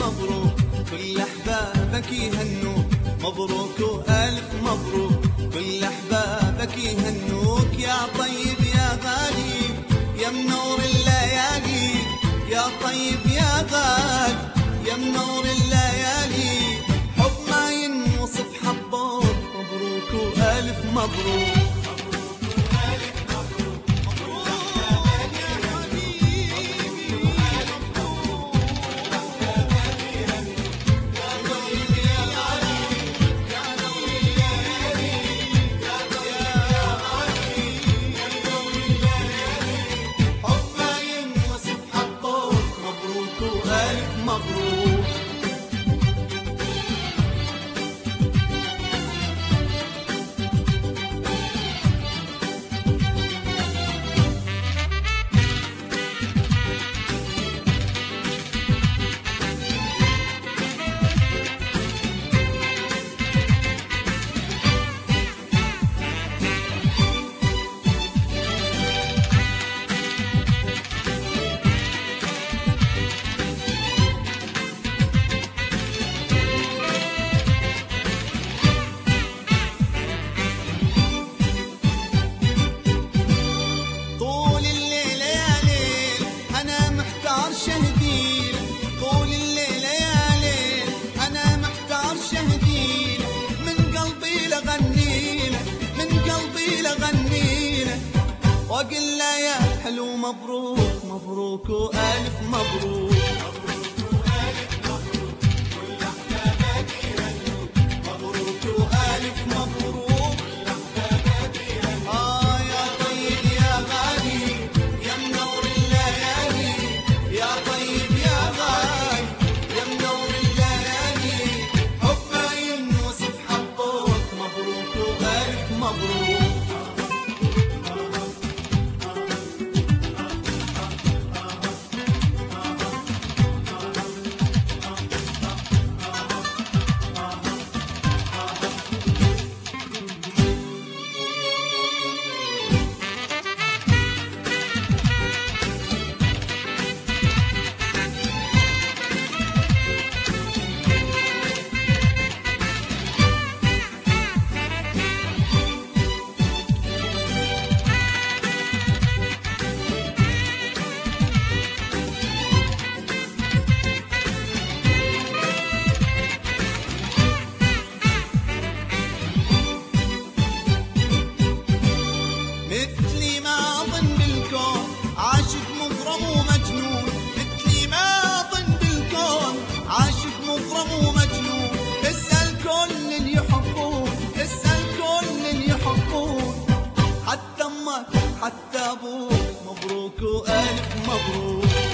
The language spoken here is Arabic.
مبروك، كل أحبابك يهنوك، مبروك وألف مبروك، كل أحبابك يهنوك. يا طيب يا غالي يا منور الليالي، يا طيب يا غالي يا منور الليالي، حب ما ينوصف حبوك، مبروك وألف مبروك. وقل له يا حلو مبروك، مبروك وألف مبروك. مثلي ما أظن بالكون عاشق مغرم ومجنون، مثلي ما أظن بالكون عاشق مغرم ومجنون. اسأل كل اللي يحبون، اسأل كل اللي يحبون، حتى أمك حتى أبوك، مبروك وألف مبروك.